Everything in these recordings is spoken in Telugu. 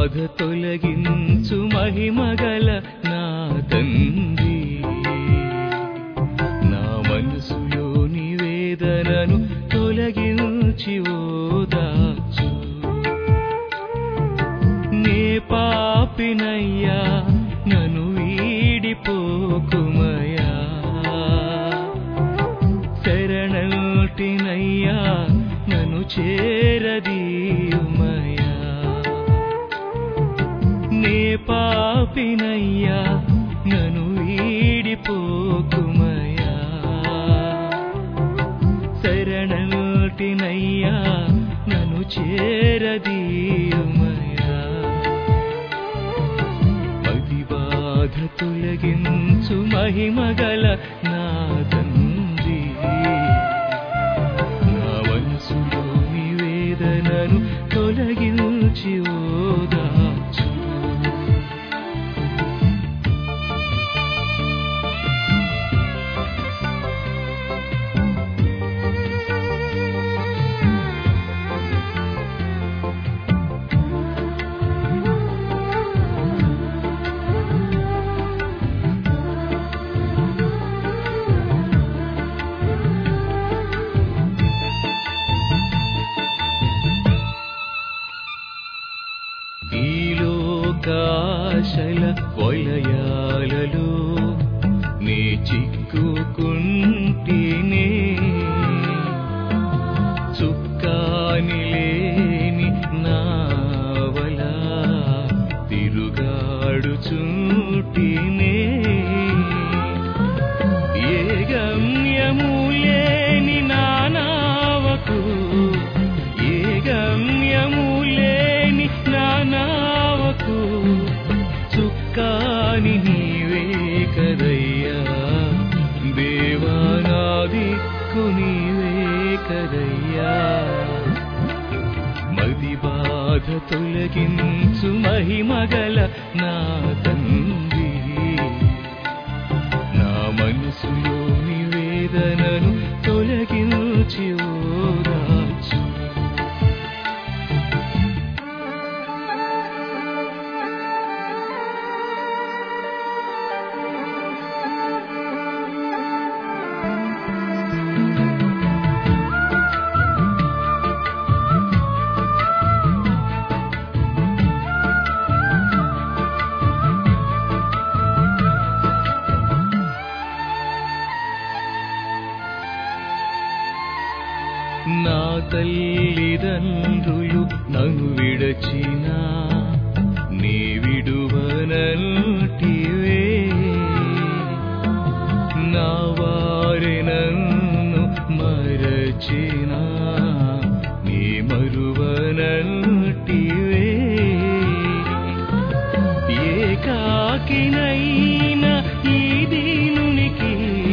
బాధ తొలగించు మహిమగల నా తండ్రి, నా మనసులోని వేదనను తొలగించి ఓదార్చు. నే పాపినయ్యా, నన్ను వీడిపోకుమయా, శరణల్టినయ్యా, నన్ను చేరదీయుమయా. నే పాపినయ్యా, నన్ను వీడిపోకుమయా, శరణల్టినయ్యా, నన్ను చేరదీయుమయా. మది బాధ తొలగించు మహిమగల నా తండ్రి, నా మనసులోని వేదనను తొలగించి ఓదార్చు. ఈ లోకాశల వలయాలలో నే చిక్కుకుంటేనే, చుక్కాని లేని నావల తిరుగాడుచుంటేనే, ఏ గమ్యము లేని నా నావకు, ఏ గమ్యము లేని నా నావకు చుక్కాని నీవే కదయ్యా, దేవా నా దిక్కు నీవే కదయ్యా. మది బాధ తొలగించు మహిమగల నా తండ్రి, నా మనసులోని వేదనను తొలగించి ఓదార్చు. నా తల్లిదండ్రులు నన్ను విడచినా, నీ విడువనంటివే, నా వారి నన్ను మరచినా, నీ మరువనంటివే. ఏకాకినైనా ఈ దీనునికి,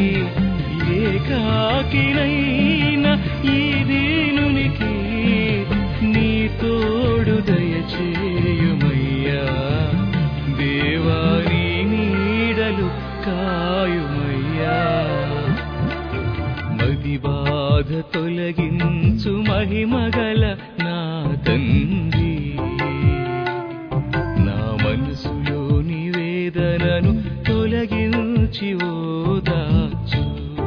ఏకాకినైనా ఈ దీనునికి నీ తోడు దయచేయుమయ్యా, దేవా నీ నీడలు కాయుమయ్యా. మది బాధ తొలగించు మహిమగల నా తండ్రి, నా మనసులోని వేదనను తొలగించి ఓదార్చు.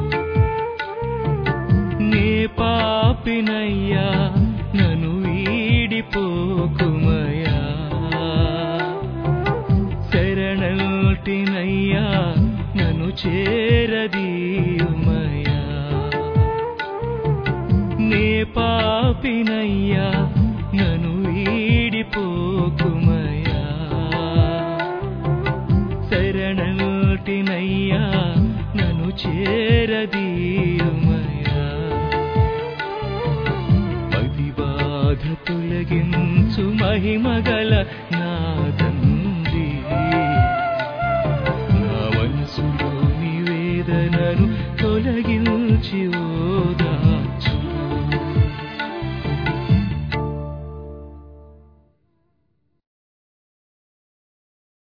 నే పాపినయ్యా, నన్ను వీడిపోకుమయా, శరణల్టినయ్యా, నన్ను చేరదీయుమయా. నే పాపినయ్యా, నన్ను వీడిపోకుమయా, శరణల్టినయ్యా, నన్ను చేరదీయుమయా. మది బాధ తొలగించు మహిమగల నా తండ్రి, నా మనసులోని వేదనను తొలగించి ఓదార్చు.